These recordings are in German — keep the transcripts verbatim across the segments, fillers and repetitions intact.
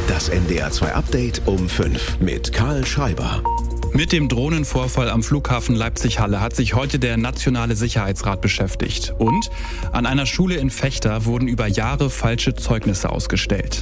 Das N D R zwei Update um fünf mit Karl Schreiber. Mit dem Drohnenvorfall am Flughafen Leipzig-Halle hat sich heute der Nationale Sicherheitsrat beschäftigt. Und an einer Schule in Vechta wurden über Jahre falsche Zeugnisse ausgestellt.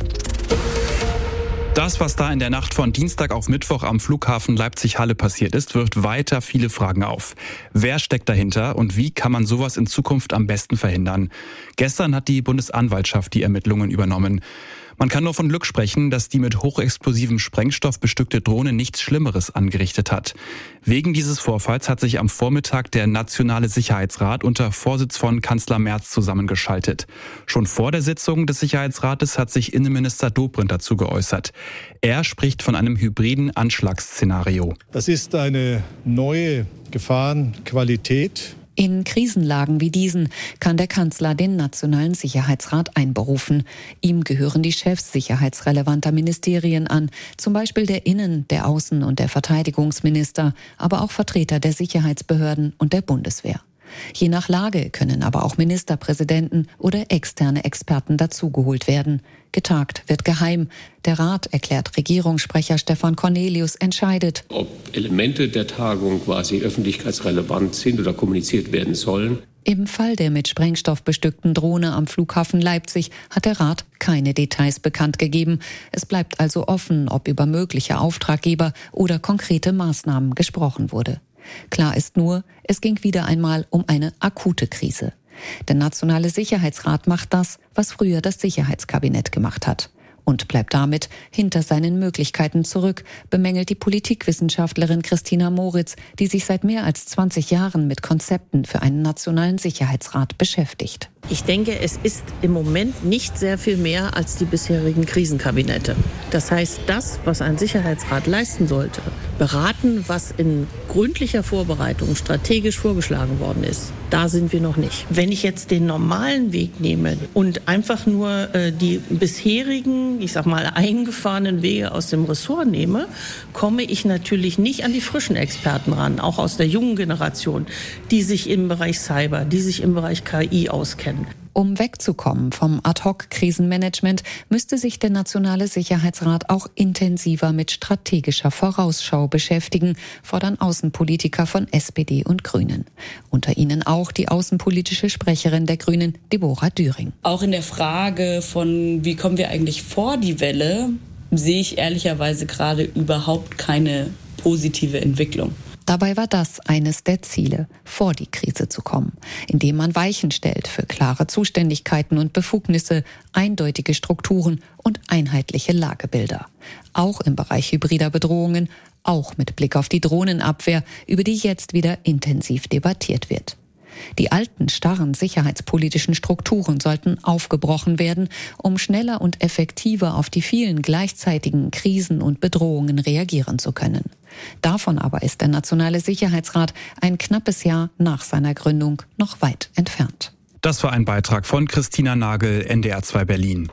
Das, was da in der Nacht von Dienstag auf Mittwoch am Flughafen Leipzig-Halle passiert ist, wirft weiter viele Fragen auf. Wer steckt dahinter und wie kann man sowas in Zukunft am besten verhindern? Gestern hat die Bundesanwaltschaft die Ermittlungen übernommen. Man kann nur von Glück sprechen, dass die mit hochexplosivem Sprengstoff bestückte Drohne nichts Schlimmeres angerichtet hat. Wegen dieses Vorfalls hat sich am Vormittag der Nationale Sicherheitsrat unter Vorsitz von Kanzler Merz zusammengeschaltet. Schon vor der Sitzung des Sicherheitsrates hat sich Innenminister Dobrindt dazu geäußert. Er spricht von einem hybriden Anschlagsszenario. Das ist eine neue Gefahrenqualität. In Krisenlagen wie diesen kann der Kanzler den Nationalen Sicherheitsrat einberufen. Ihm gehören die Chefs sicherheitsrelevanter Ministerien an, zum Beispiel der Innen-, der Außen- und der Verteidigungsminister, aber auch Vertreter der Sicherheitsbehörden und der Bundeswehr. Je nach Lage können aber auch Ministerpräsidenten oder externe Experten dazugeholt werden. Getagt wird geheim. Der Rat, erklärt Regierungssprecher Stefan Cornelius, entscheidet, ob Elemente der Tagung quasi öffentlichkeitsrelevant sind oder kommuniziert werden sollen. Im Fall der mit Sprengstoff bestückten Drohne am Flughafen Leipzig hat der Rat keine Details bekannt gegeben. Es bleibt also offen, ob über mögliche Auftraggeber oder konkrete Maßnahmen gesprochen wurde. Klar ist nur, es ging wieder einmal um eine akute Krise. Der Nationale Sicherheitsrat macht das, was früher das Sicherheitskabinett gemacht hat. Und bleibt damit hinter seinen Möglichkeiten zurück, bemängelt die Politikwissenschaftlerin Christina Moritz, die sich seit mehr als zwanzig Jahren mit Konzepten für einen Nationalen Sicherheitsrat beschäftigt. Ich denke, es ist im Moment nicht sehr viel mehr als die bisherigen Krisenkabinette. Das heißt, das, was ein Sicherheitsrat leisten sollte, beraten, was in gründlicher Vorbereitung strategisch vorgeschlagen worden ist, da sind wir noch nicht. Wenn ich jetzt den normalen Weg nehme und einfach nur äh, die bisherigen, ich sag mal, eingefahrenen Wege aus dem Ressort nehme, komme ich natürlich nicht an die frischen Experten ran, auch aus der jungen Generation, die sich im Bereich Cyber, die sich im Bereich K I auskennen. Um wegzukommen vom Ad-hoc-Krisenmanagement müsste sich der Nationale Sicherheitsrat auch intensiver mit strategischer Vorausschau beschäftigen, fordern Außenpolitiker von S P D und Grünen. Unter ihnen auch die außenpolitische Sprecherin der Grünen, Deborah Düring. Auch in der Frage von, wie kommen wir eigentlich vor die Welle, sehe ich ehrlicherweise gerade überhaupt keine positive Entwicklung. Dabei war das eines der Ziele, vor die Krise zu kommen, indem man Weichen stellt für klare Zuständigkeiten und Befugnisse, eindeutige Strukturen und einheitliche Lagebilder. Auch im Bereich hybrider Bedrohungen, auch mit Blick auf die Drohnenabwehr, über die jetzt wieder intensiv debattiert wird. Die alten, starren sicherheitspolitischen Strukturen sollten aufgebrochen werden, um schneller und effektiver auf die vielen gleichzeitigen Krisen und Bedrohungen reagieren zu können. Davon aber ist der Nationale Sicherheitsrat ein knappes Jahr nach seiner Gründung noch weit entfernt. Das war ein Beitrag von Christina Nagel, N D R zwei Berlin.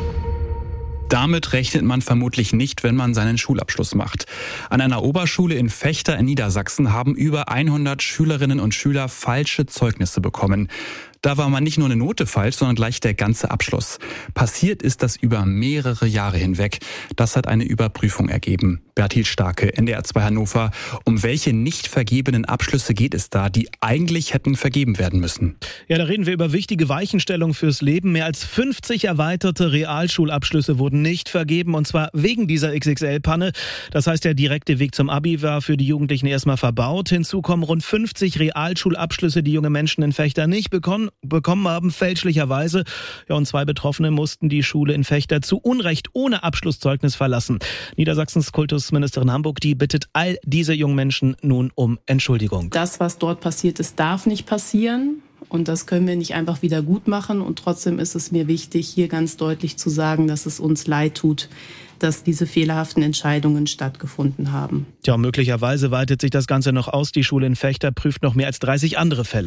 Damit rechnet man vermutlich nicht, wenn man seinen Schulabschluss macht. An einer Oberschule in Vechta in Niedersachsen haben über hundert Schülerinnen und Schüler falsche Zeugnisse bekommen. Da war man nicht nur eine Note falsch, sondern gleich der ganze Abschluss. Passiert ist das über mehrere Jahre hinweg. Das hat eine Überprüfung ergeben. Bertil Starke, N D R zwei Hannover. Um welche nicht vergebenen Abschlüsse geht es da, die eigentlich hätten vergeben werden müssen? Ja, da reden wir über wichtige Weichenstellungen fürs Leben. Mehr als fünfzig erweiterte Realschulabschlüsse wurden nicht vergeben, und zwar wegen dieser X X L-Panne. Das heißt, der direkte Weg zum Abi war für die Jugendlichen erstmal verbaut. Hinzu kommen rund fünfzig Realschulabschlüsse, die junge Menschen in Vechta nicht bekommen. bekommen haben, fälschlicherweise. Ja, und zwei Betroffene mussten die Schule in Vechta zu Unrecht ohne Abschlusszeugnis verlassen. Niedersachsens Kultusministerin Hamburg, die bittet all diese jungen Menschen nun um Entschuldigung. Das, was dort passiert ist, darf nicht passieren. Und das können wir nicht einfach wieder gut machen. Und trotzdem ist es mir wichtig, hier ganz deutlich zu sagen, dass es uns leid tut, dass diese fehlerhaften Entscheidungen stattgefunden haben. Ja, möglicherweise weitet sich das Ganze noch aus. Die Schule in Vechta prüft noch mehr als dreißig andere Fälle.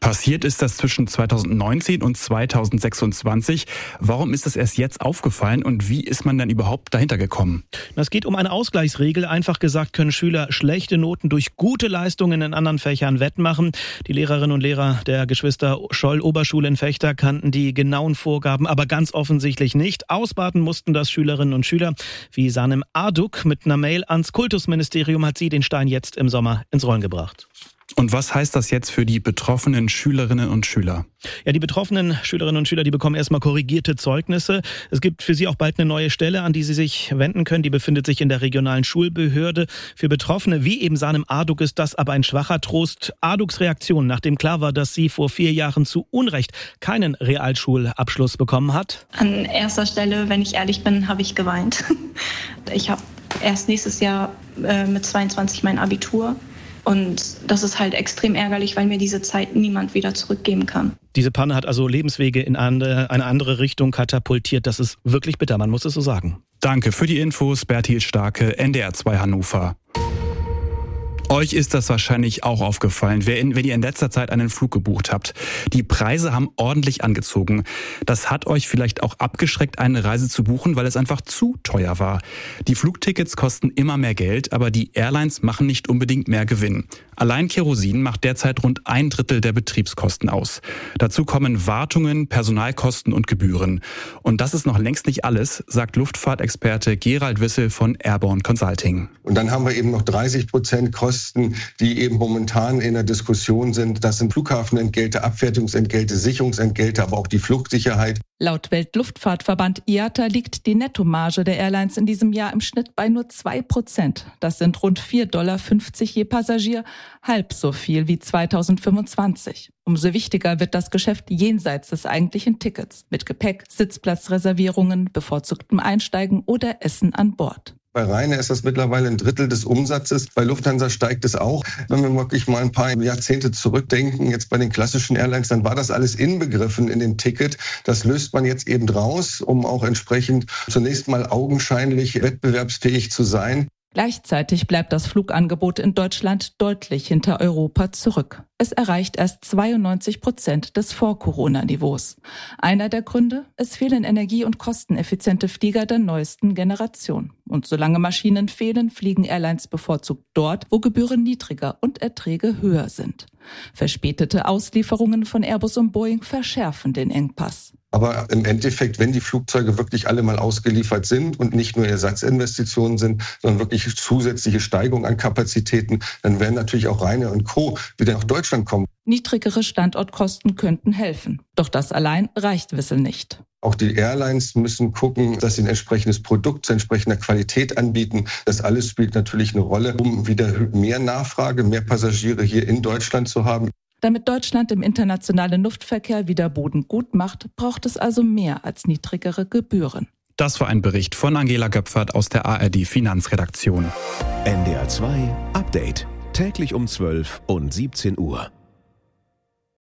Passiert ist das zwischen zweitausendneunzehn und zweitausendsechsundzwanzig. Warum ist das erst jetzt aufgefallen und wie ist man dann überhaupt dahinter gekommen? Es geht um eine Ausgleichsregel. Einfach gesagt können Schüler schlechte Noten durch gute Leistungen in anderen Fächern wettmachen. Die Lehrerinnen und Lehrer der Geschwister Scholl Oberschule in Vechta kannten die genauen Vorgaben aber ganz offensichtlich nicht. Ausbaden mussten das Schülerinnen und Schüler. Wie Sanem Arduk mit einer Mail ans Kultusministerium hat sie den Stein jetzt im Sommer ins Rollen gebracht. Und was heißt das jetzt für die betroffenen Schülerinnen und Schüler? Ja, die betroffenen Schülerinnen und Schüler, die bekommen erstmal korrigierte Zeugnisse. Es gibt für sie auch bald eine neue Stelle, an die sie sich wenden können. Die befindet sich in der regionalen Schulbehörde. Für Betroffene wie eben Sanem Arduk ist das aber ein schwacher Trost. Arduks Reaktion, nachdem klar war, dass sie vor vier Jahren zu Unrecht keinen Realschulabschluss bekommen hat. An erster Stelle, wenn ich ehrlich bin, habe ich geweint. Ich habe erst nächstes Jahr äh, mit zweiundzwanzig mein Abitur. Und das ist halt extrem ärgerlich, weil mir diese Zeit niemand wieder zurückgeben kann. Diese Panne hat also Lebenswege in eine andere Richtung katapultiert. Das ist wirklich bitter, man muss es so sagen. Danke für die Infos, Bertil Starke, N D R zwei Hannover. Euch ist das wahrscheinlich auch aufgefallen, wenn ihr in letzter Zeit einen Flug gebucht habt. Die Preise haben ordentlich angezogen. Das hat euch vielleicht auch abgeschreckt, eine Reise zu buchen, weil es einfach zu teuer war. Die Flugtickets kosten immer mehr Geld, aber die Airlines machen nicht unbedingt mehr Gewinn. Allein Kerosin macht derzeit rund ein Drittel der Betriebskosten aus. Dazu kommen Wartungen, Personalkosten und Gebühren. Und das ist noch längst nicht alles, sagt Luftfahrtexperte Gerald Wissel von Airborne Consulting. Und dann haben wir eben noch dreißig Prozent Kosten, die eben momentan in der Diskussion sind. Das sind Flughafenentgelte, Abfertigungsentgelte, Sicherungsentgelte, aber auch die Flugsicherheit. Laut Weltluftfahrtverband I A T A liegt die Nettomarge der Airlines in diesem Jahr im Schnitt bei nur zwei Prozent. Das sind rund vier Komma fünfzig Dollar je Passagier, halb so viel wie zweitausendfünfundzwanzig. Umso wichtiger wird das Geschäft jenseits des eigentlichen Tickets mit Gepäck, Sitzplatzreservierungen, bevorzugtem Einsteigen oder Essen an Bord. Bei Ryanair ist das mittlerweile ein Drittel des Umsatzes. Bei Lufthansa steigt es auch. Wenn wir wirklich mal ein paar Jahrzehnte zurückdenken, jetzt bei den klassischen Airlines, dann war das alles inbegriffen in dem Ticket. Das löst man jetzt eben raus, um auch entsprechend zunächst mal augenscheinlich wettbewerbsfähig zu sein. Gleichzeitig bleibt das Flugangebot in Deutschland deutlich hinter Europa zurück. Es erreicht erst zweiundneunzig Prozent des Vor-Corona-Niveaus. Einer der Gründe? Es fehlen energie- und kosteneffiziente Flieger der neuesten Generation. Und solange Maschinen fehlen, fliegen Airlines bevorzugt dort, wo Gebühren niedriger und Erträge höher sind. Verspätete Auslieferungen von Airbus und Boeing verschärfen den Engpass. Aber im Endeffekt, wenn die Flugzeuge wirklich alle mal ausgeliefert sind und nicht nur Ersatzinvestitionen sind, sondern wirklich zusätzliche Steigerung an Kapazitäten, dann werden natürlich auch Ryanair und Co. wieder nach Deutschland kommen. Niedrigere Standortkosten könnten helfen. Doch das allein reicht Wissel nicht. Auch die Airlines müssen gucken, dass sie ein entsprechendes Produkt zu entsprechender Qualität anbieten. Das alles spielt natürlich eine Rolle, um wieder mehr Nachfrage, mehr Passagiere hier in Deutschland zu haben. Damit Deutschland im internationalen Luftverkehr wieder Boden gut macht, braucht es also mehr als niedrigere Gebühren. Das war ein Bericht von Angela Göpfert aus der A R D Finanzredaktion. N D R zwei Update. Täglich um zwölf und siebzehn Uhr.